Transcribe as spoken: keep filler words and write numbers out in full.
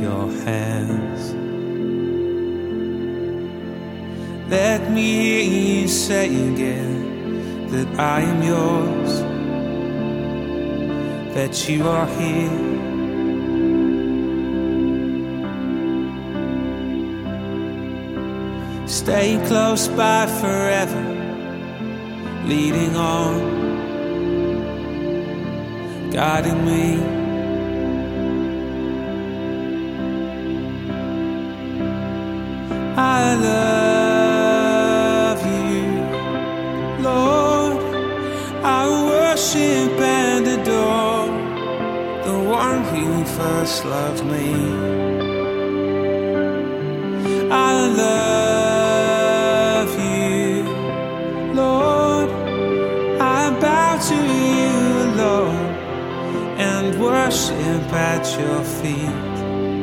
your hands. Let me hear you say again that I am yours, that you are here. Stay close by forever, leading on, guiding me. I love you, Lord. I worship and adore the one who first loved me. I love you, Lord. I bow to you, Lord, and worship at your feet.